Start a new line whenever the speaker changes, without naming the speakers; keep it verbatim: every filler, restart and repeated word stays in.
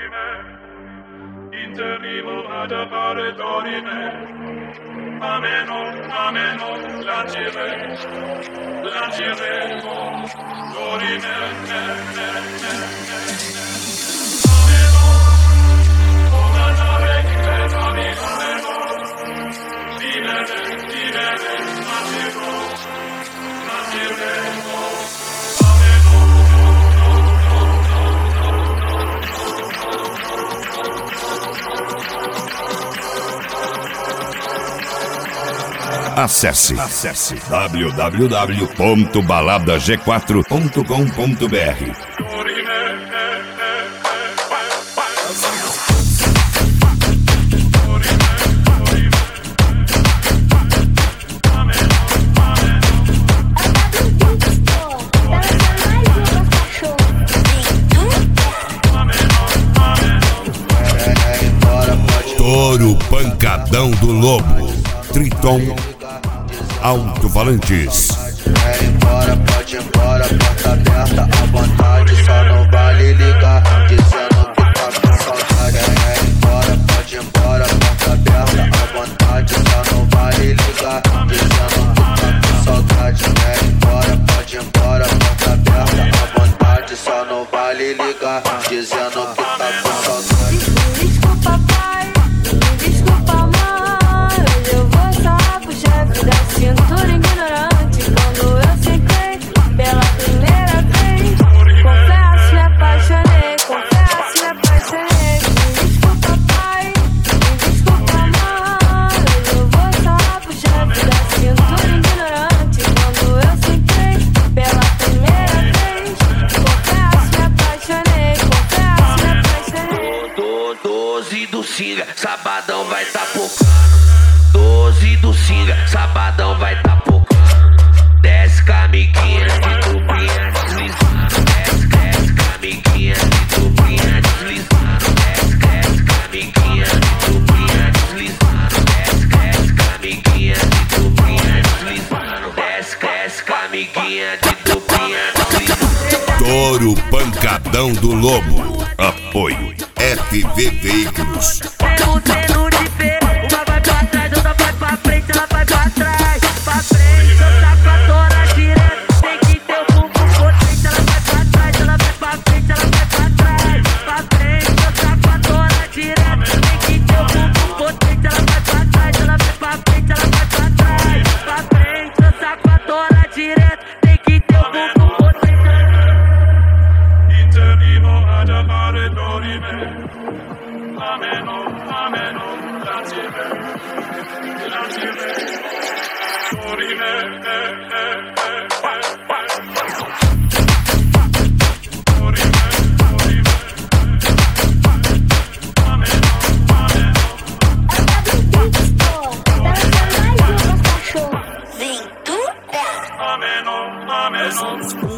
Interrimo ad appare dorime. Ameno, ameno, lancire, lanciremo, dorime, ne, ne, ne, ne. Ameno, una nave che trovi ameno, vivere, vivere, lanciremo, lanciremo, ameno, no, no, no, no,
Acesse, acesse w w w ponto balada g quatro ponto com ponto b r. Touro Pancadão do Lobo, Triton Alto-Falantes.
É embora, pode ir embora, porta aberta à vontade, só não vale ligar, dizendo que tá com saudade. É embora, pode ir embora, porta aberta à vontade, só não vale ligar, dizendo que tá com saudade. É embora, pode ir embora, porta aberta à vontade, só não vale ligar, dizendo que tá com saudade.
Desculpa, pai, desculpa, mãe, hoje eu vou só pro chefe da cintura ignorante. Quando eu sentei pela primeira vez, confesso, me apaixonei, confesso, me apaixonei. Desculpa, pai, desculpa, mãe, hoje eu vou só pro chefe da cintura ignorante. Quando eu sentei pela primeira vez, confesso, me apaixonei, confesso, me apaixonei.
doze do Singa, sabadão vai tá pocando. doze do Singa, sabadão vai tá pocando. Desce com a amiguinha de tupinha deslizando. Desce, desce com a amiguinha de tupinha deslizando. Desce, desce com a amiguinha de tupinha deslizando. Desce, desce com a amiguinha de tupinha deslizando. Desce, desce com a amiguinha de tupinha deslizando.
Touro Pancadão do Lobo. Apoio F V Veículos.
Tem um treino de pé, uma vai pra trás, outra vai pra frente, ela vai pra trás. Pra frente, eu saco a tora direto. Tem que ter o bumbum potente, ela vai pra trás, ela vai pra frente, ela vai pra trás. Pra frente, eu saco a tora direto. Tem que ter o bumbum potente, ela vai pra trás, ela vai pra frente, ela vai pra trás. Pra frente, eu saco a tora direto. Tem que ter o bumbum potente.
Interrimo ad appare dorime. Ameno, ameno, lancire, lancire, dorime, eh, eh, eh, eh, dorime, dorime, ameno, ameno,
Ventura.
ameno, ameno.